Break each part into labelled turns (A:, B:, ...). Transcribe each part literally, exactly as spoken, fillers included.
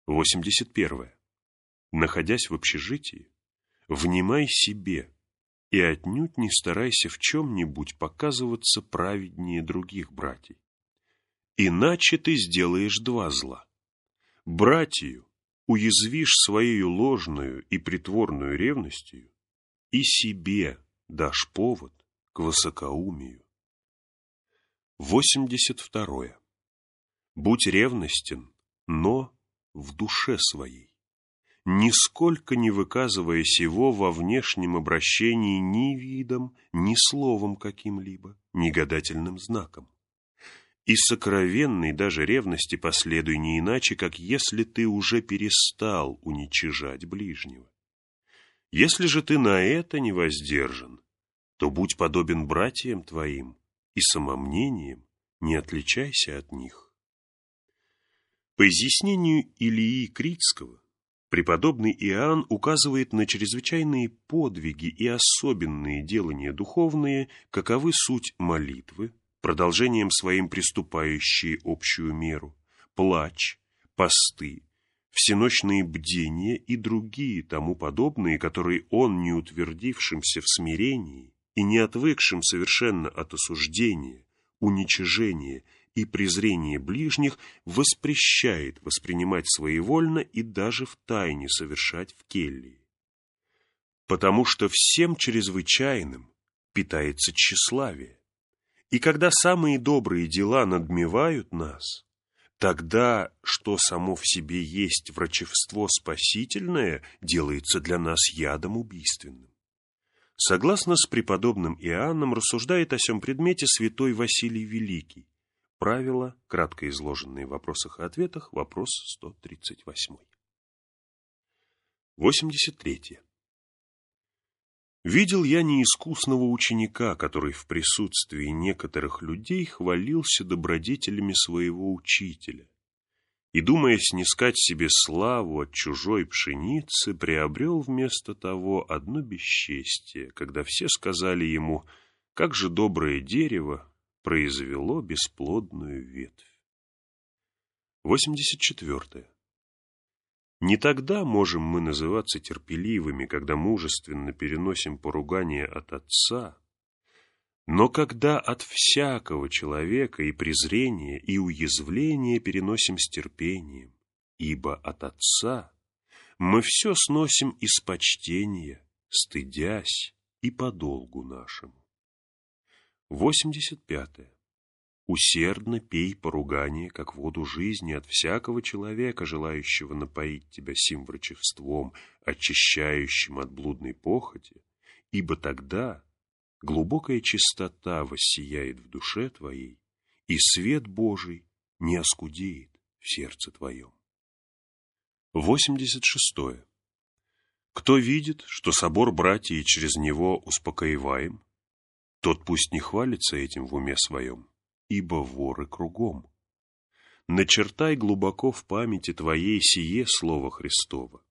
A: восемьдесят первое. Находясь в общежитии, внимай себе и отнюдь не старайся в чем-нибудь показываться праведнее других братьев. Иначе ты сделаешь два зла. Братью уязвишь своей ложную и притворную ревностью, и себе дашь повод к высокоумию. восемьдесят второе. Будь ревностен, но в душе своей, нисколько не выказывая сего во внешнем обращении ни видом, ни словом каким-либо, ни гадательным знаком. И сокровенной даже ревности последуй не иначе, как если ты уже перестал уничижать ближнего. Если же ты на это не воздержан, то будь подобен братьям твоим, и самомнением не отличайся от них. По изъяснению Илии Критского, преподобный Иоанн указывает на чрезвычайные подвиги и особенные делания духовные, каковы суть молитвы, продолжением своим приступающие общую меру, плач, посты, всеночные бдения и другие тому подобные, которые он, не утвердившимся в смирении и не отвыкшим совершенно от осуждения, уничижения и презрения ближних, воспрещает воспринимать своевольно и даже втайне совершать в келлии. Потому что всем чрезвычайным питается тщеславие. И когда самые добрые дела надмевают нас, тогда, что само в себе есть врачевство спасительное, делается для нас ядом убийственным. Согласно с преподобным Иоанном, рассуждает о сем предмете святой Василий Великий. Правила, кратко изложенные в вопросах и ответах, вопрос сто тридцать восемь. восемьдесят третье. Видел я неискусного ученика, который в присутствии некоторых людей хвалился добродетелями своего учителя, и, думая снискать себе славу от чужой пшеницы, приобрел вместо того одно бесчестие, когда все сказали ему, как же доброе дерево произвело бесплодную ветвь. восемьдесят четвертое. Не тогда можем мы называться терпеливыми, когда мужественно переносим поругание от отца, но когда от всякого человека и презрение, и уязвление переносим с терпением, ибо от отца мы все сносим из почтения, стыдясь и по долгу нашему. восемьдесят пятое. Усердно пей поругание, как воду жизни, от всякого человека, желающего напоить тебя сим врачевством, очищающим от блудной похоти, ибо тогда глубокая чистота воссияет в душе твоей, и свет Божий не оскудеет в сердце твоем. восемьдесят шестое. Кто видит, что собор братьев через него успокоиваем, тот пусть не хвалится этим в уме своем, ибо воры кругом. Начертай глубоко в памяти твоей сие слово Христово.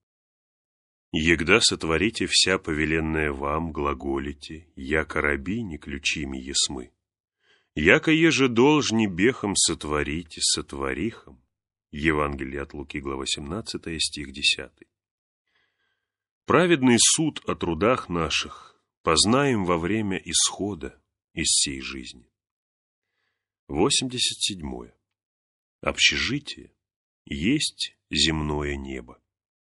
A: Егда сотворите вся повеленная вам, глаголите, яко рабини ключими есмы. Яко еже должни бехом сотворите, сотворихом. Евангелие от Луки, глава семнадцатая, стих десятый. Праведный суд о трудах наших познаем во время исхода из сей жизни. восемьдесят седьмое. Общежитие есть земное небо.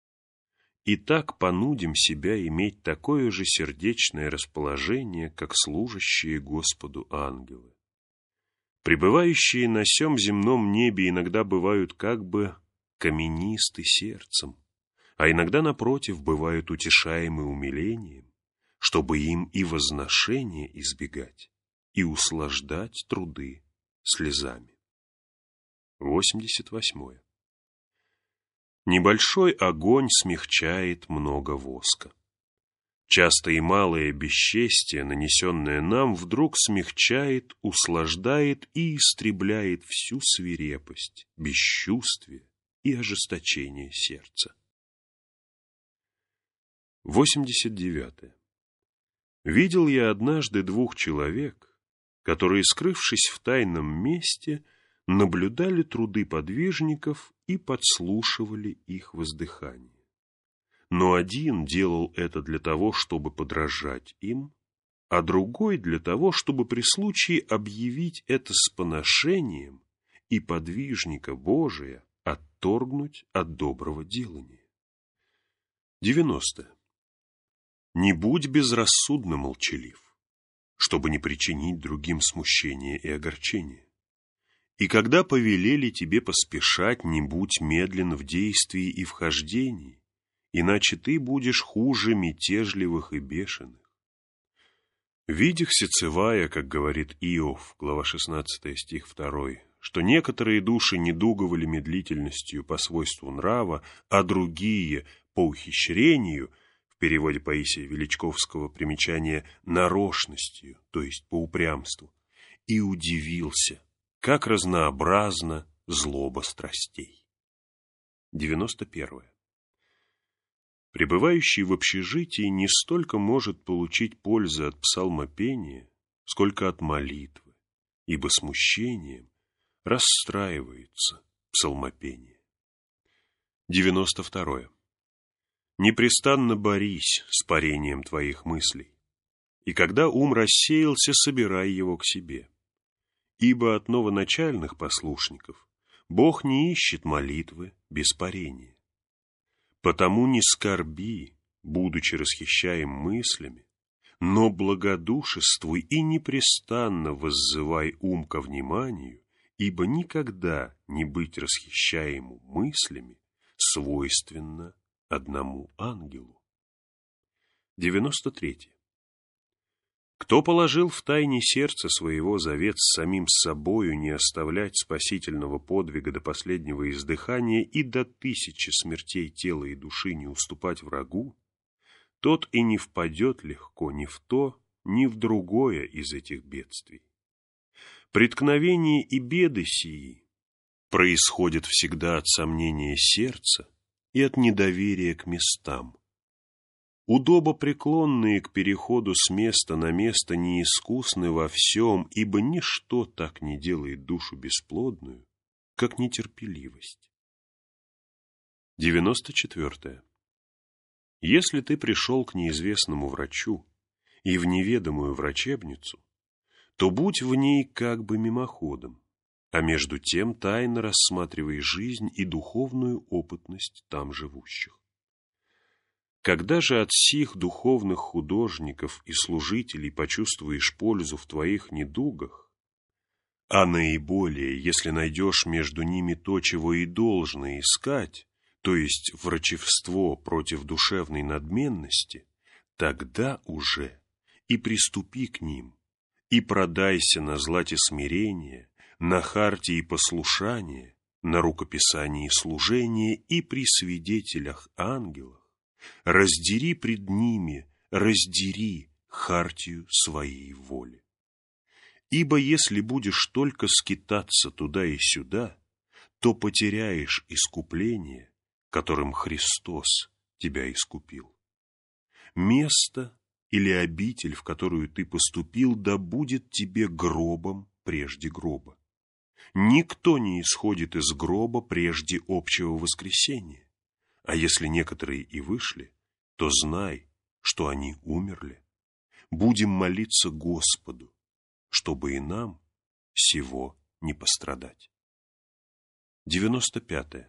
A: Итак, понудим себя иметь такое же сердечное расположение, как служащие Господу ангелы. Пребывающие на сем земном небе иногда бывают как бы каменисты сердцем, а иногда, напротив, бывают утешаемы умилением, чтобы им и возношение избегать, и услаждать труды слезами. восемьдесят восьмое. Небольшой огонь смягчает много воска. Часто и малое бесчестие, нанесенное нам, вдруг смягчает, услаждает и истребляет всю свирепость, бесчувствие и ожесточение сердца. восемьдесят девятое. Видел я однажды двух человек, которые, скрывшись в тайном месте, наблюдали труды подвижников и подслушивали их воздыхание. Но один делал это для того, чтобы подражать им, а другой для того, чтобы при случае объявить это с поношением и подвижника Божия отторгнуть от доброго делания. девяностое. Не будь безрассудно молчалив, чтобы не причинить другим смущение и огорчение. И когда повелели тебе поспешать, не будь медлен в действии и в хождении, иначе ты будешь хуже мятежливых и бешеных. Видях сецевая, как говорит Иов, глава шестнадцатая, стих второй, что некоторые души недуговали медлительностью по свойству нрава, а другие по ухищрению, в переводе Паисия Величковского примечание нарочностью, то есть по упрямству, и удивился, как разнообразна злоба страстей. девяносто первое. Пребывающий в общежитии не столько может получить пользы от псалмопения, сколько от молитвы, ибо смущением расстраивается псалмопение. девяносто второе. Непрестанно борись с парением твоих мыслей, и когда ум рассеялся, собирай его к себе. Ибо от новоначальных послушников Бог не ищет молитвы без парения. Потому не скорби, будучи расхищаем мыслями, но благодушествуй и непрестанно воззывай ум ко вниманию, ибо никогда не быть расхищаему мыслями свойственно одному ангелу. девяносто третье. Кто положил в тайне сердца своего завет с самим собою не оставлять спасительного подвига до последнего издыхания и до тысячи смертей тела и души не уступать врагу, тот и не впадет легко ни в то, ни в другое из этих бедствий. Преткновения и беды сии происходят всегда от сомнения сердца и от недоверия к местам. Удобопреклонные к переходу с места на место неискусны во всем, ибо ничто так не делает душу бесплодную, как нетерпеливость. девяносто четвертое. Если ты пришел к неизвестному врачу и в неведомую врачебницу, то будь в ней как бы мимоходом, а между тем тайно рассматривай жизнь и духовную опытность там живущих. Когда же от сих духовных художников и служителей почувствуешь пользу в твоих недугах, а наиболее, если найдешь между ними то, чего и должно искать, то есть врачевство против душевной надменности, тогда уже и приступи к ним, и продайся на злате смирения, на хартии послушания, на рукописании служения и при свидетелях ангелах, раздери пред ними, раздери хартию своей воли. Ибо если будешь только скитаться туда и сюда, то потеряешь искупление, которым Христос тебя искупил. Место или обитель, в которую ты поступил, да будет тебе гробом прежде гроба. Никто не исходит из гроба прежде общего воскресения. А если некоторые и вышли, то знай, что они умерли. Будем молиться Господу, чтобы и нам сего не пострадать. девяносто пятое.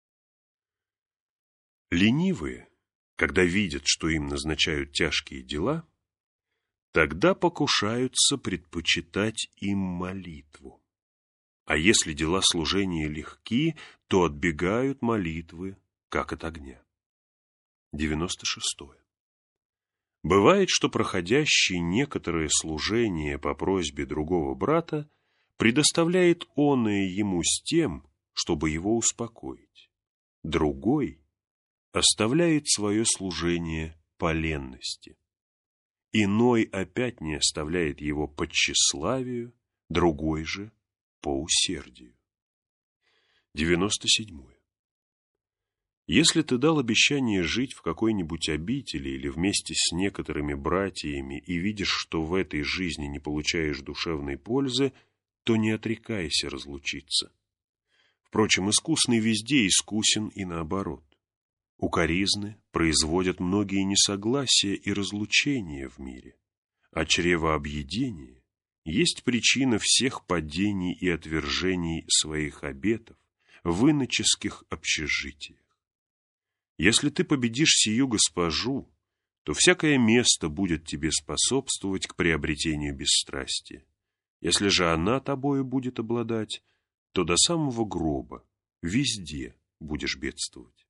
A: Ленивые, когда видят, что им назначают тяжкие дела, тогда покушаются предпочитать им молитву. А если дела служения легки, то отбегают молитвы, как от огня. девяносто шестое. Бывает, что проходящий некоторое служение по просьбе другого брата предоставляет оное ему с тем, чтобы его успокоить. Другой оставляет свое служение по ленности. Иной опять не оставляет его по тщеславию, другой же по усердию. девяносто седьмое. Если ты дал обещание жить в какой-нибудь обители или вместе с некоторыми братьями и видишь, что в этой жизни не получаешь душевной пользы, то не отрекайся разлучиться. Впрочем, искусный везде искусен и наоборот. Укоризны производят многие несогласия и разлучения в мире, а чревообъедение есть причина всех падений и отвержений своих обетов в иноческих общежитиях. Если ты победишь сию госпожу, то всякое место будет тебе способствовать к приобретению бесстрастия. Если же она тобою будет обладать, то до самого гроба везде будешь бедствовать.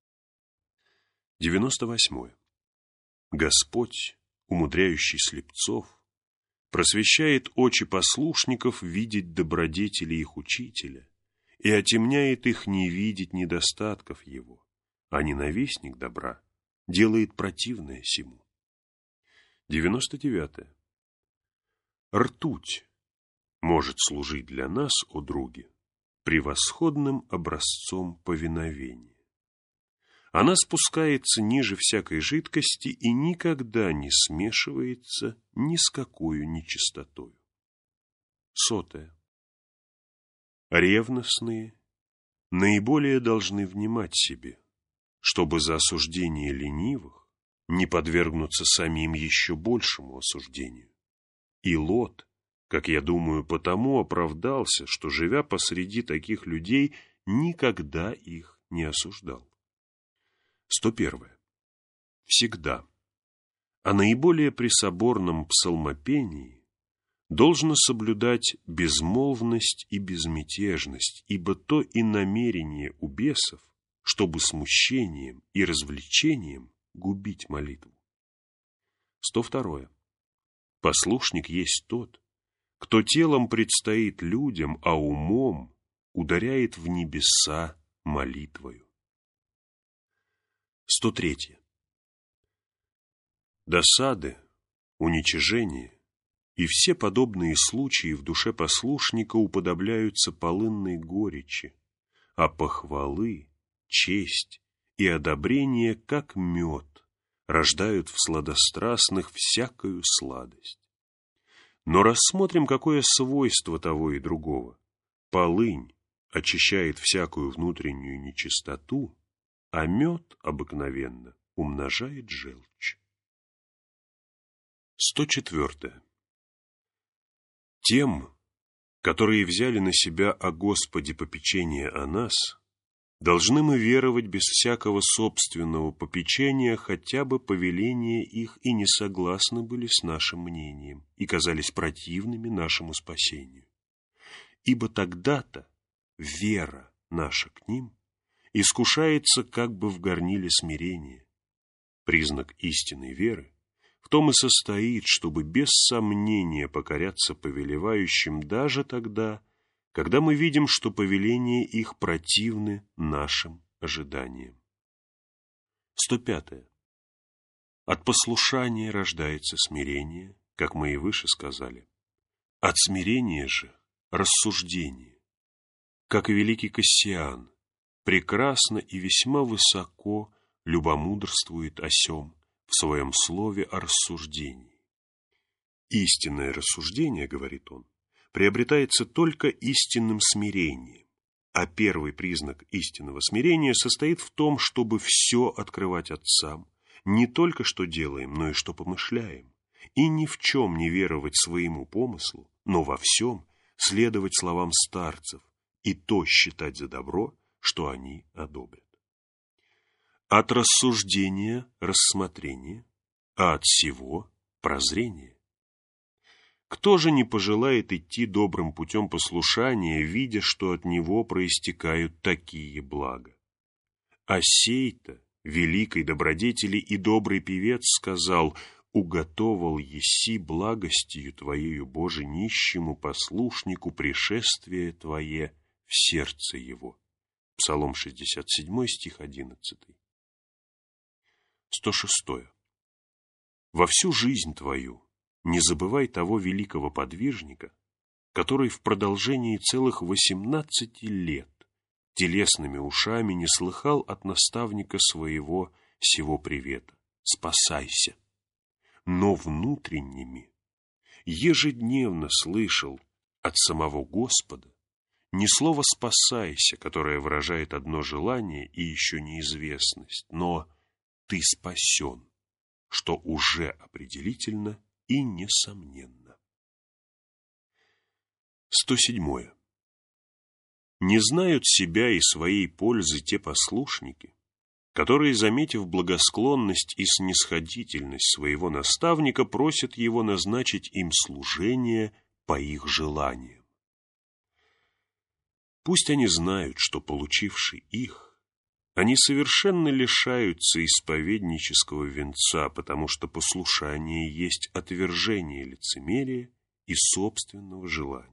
A: девяносто восьмое. Господь, умудряющий слепцов, просвещает очи послушников видеть добродетели их учителя и отемняет их не видеть недостатков его, а ненавистник добра делает противное сему. девяносто девятое. Ртуть может служить для нас, о други, превосходным образцом повиновения. Она спускается ниже всякой жидкости и никогда не смешивается ни с какой нечистотою. Сотое. Ревностные наиболее должны внимать себе, чтобы за осуждение ленивых не подвергнуться самим еще большему осуждению. И Лот, как я думаю, потому оправдался, что, живя посреди таких людей, никогда их не осуждал. сто первое. Всегда, а наиболее при соборном псалмопении, должно соблюдать безмолвность и безмятежность, ибо то и намерение у бесов, чтобы смущением и развлечением губить молитву. сто второе. Послушник есть тот, кто телом предстоит людям, а умом ударяет в небеса молитвою. сто третье. Досады, уничижение и все подобные случаи в душе послушника уподобляются полынной горечи, а похвалы, честь и одобрение, как мед, рождают в сладострастных всякую сладость. Но рассмотрим, какое свойство того и другого. Полынь очищает всякую внутреннюю нечистоту, а мед обыкновенно умножает желчь. сто четвертое. Тем, которые взяли на себя о Господе попечение о нас, должны мы веровать без всякого собственного попечения, хотя бы повеления их и не согласны были с нашим мнением и казались противными нашему спасению. Ибо тогда-то вера наша к ним искушается как бы в горниле смирения. Признак истинной веры в том и состоит, чтобы без сомнения покоряться повелевающим даже тогда, когда мы видим, что повеления их противны нашим ожиданиям. сто пятое. От послушания рождается смирение, как мы и выше сказали. От смирения же рассуждение. Как и великий Кассиан, прекрасно и весьма высоко любомудрствует о сем в своем слове о рассуждении. Истинное рассуждение, говорит он, приобретается только истинным смирением, а первый признак истинного смирения состоит в том, чтобы все открывать отцам, не только что делаем, но и что помышляем, и ни в чем не веровать своему помыслу, но во всем следовать словам старцев и то считать за добро, что они одобрят. От рассуждения – рассмотрение, а от всего – прозрение. Кто же не пожелает идти добрым путем послушания, видя, что от него проистекают такие блага? А сей-то, великой добродетели и добрый певец, сказал: «Уготовал еси благостью Твоею, Боже, нищему послушнику пришествие Твое в сердце его». Псалом шестьдесят семь, стих одиннадцатый. сто шестое. Во всю жизнь твою не забывай того великого подвижника, который в продолжении целых восемнадцати лет телесными ушами не слыхал от наставника своего сего привета: «Спасайся», но внутренними ежедневно слышал от самого Господа не слово «спасайся», которое выражает одно желание и еще неизвестность, но «ты спасен», что уже определительно и несомненно. сто седьмое. Не знают себя и своей пользы те послушники, которые, заметив благосклонность и снисходительность своего наставника, просят его назначить им служение по их желаниям. Пусть они знают, что, получивши их, они совершенно лишаются исповеднического венца, потому что послушание есть отвержение лицемерия и собственного желания.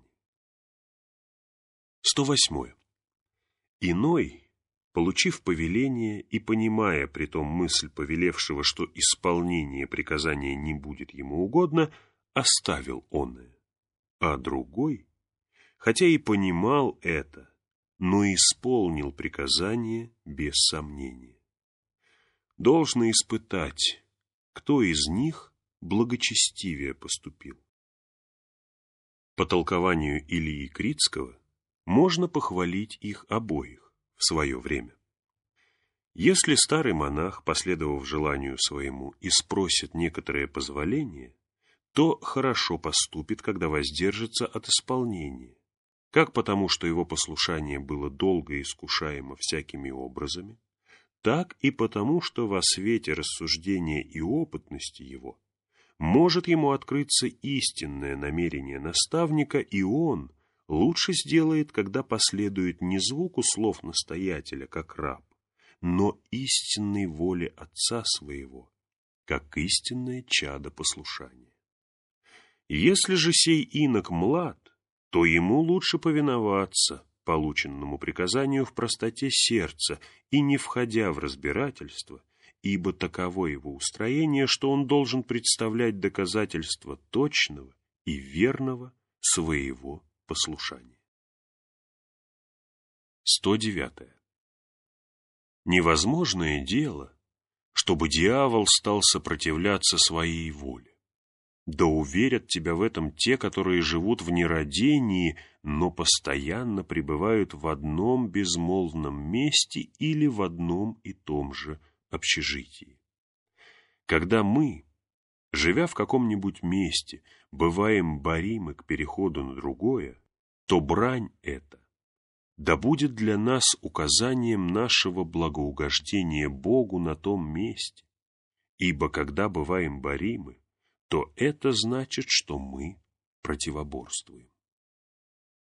A: сто восьмое. Иной, получив повеление и понимая притом мысль повелевшего, что исполнение приказания не будет ему угодно, оставил оное, а другой, хотя и понимал это, но исполнил приказание без сомнения. Должно испытать, кто из них благочестивее поступил. По толкованию Илии Критского можно похвалить их обоих в свое время. Если старый монах, последовав желанию своему, и спросит некоторое позволение, то хорошо поступит, когда воздержится от исполнения, как потому, что его послушание было долго искушаемо всякими образами, так и потому, что во свете рассуждения и опытности его может ему открыться истинное намерение наставника, и он лучше сделает, когда последует не звуку слов настоятеля, как раб, но истинной воле Отца своего, как истинное чадо послушания. Если же сей инок млад, то ему лучше повиноваться полученному приказанию в простоте сердца и не входя в разбирательство, ибо таково его устроение, что он должен представлять доказательства точного и верного своего послушания. сто девятое. Невозможное дело, чтобы дьявол стал сопротивляться своей воле. Да уверят тебя в этом те, которые живут в нерадении, но постоянно пребывают в одном безмолвном месте или в одном и том же общежитии. Когда мы, живя в каком-нибудь месте, бываем боримы к переходу на другое, то брань эта да будет для нас указанием нашего благоугождения Богу на том месте, ибо когда бываем боримы, то это значит, что мы противоборствуем.